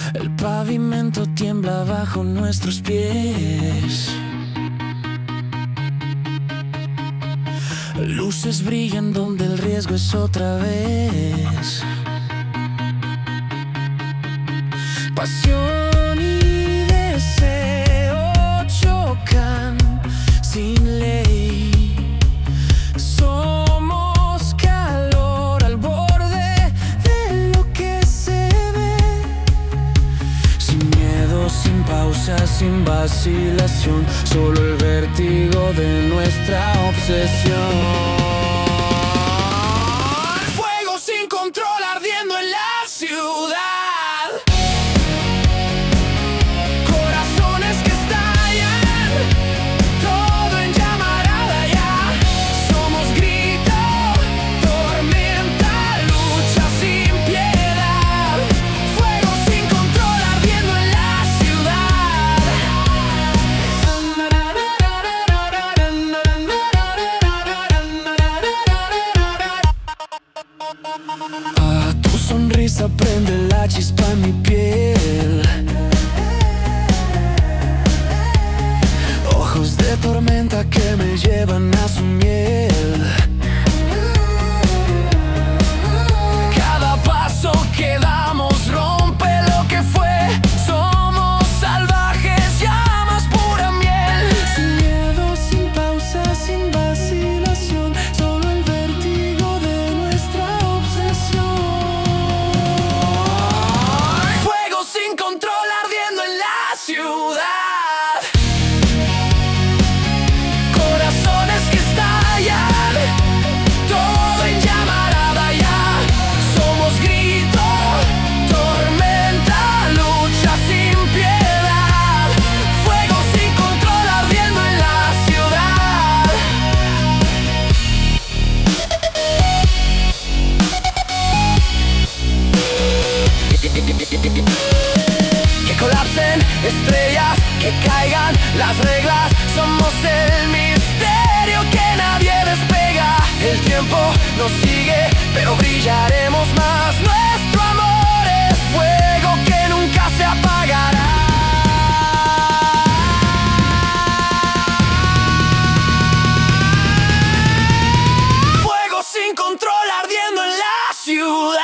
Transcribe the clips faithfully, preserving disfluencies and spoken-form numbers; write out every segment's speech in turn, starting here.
El pavimento tiembla bajo nuestros pies. Luces brillan donde el riesgo es otra vez. Pasión y deseo chocan sin ley. Somos calor al borde de lo que se ve. Sin miedo, sin pausa, sin vacilación, solo el vértigo de nuestra obsesión. Fuego sin control ardiendo en la ciudad. Ah, tu sonrisa prende la chispa en mi piel. Ojos de tormenta que me llevan a su miel. Cada paso que damos rompe lo que fue. Somos salvajes, llamas pura miel. Sin miedo, sin pausa, sin vacilación, solo el vértigo de nuestra obsesión. Fuego sin control ardiendo en la ciudad. Que colapsen estrellas, que caigan las reglas. Somos el misterio que nadie despega. El tiempo nos sigue, pero brillaremos más. Nuestro amor es fuego que nunca se apagará. Fuego sin control ardiendo en la ciudad.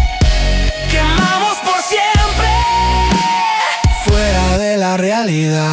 Quemamos por siempre, fuera de la realidad.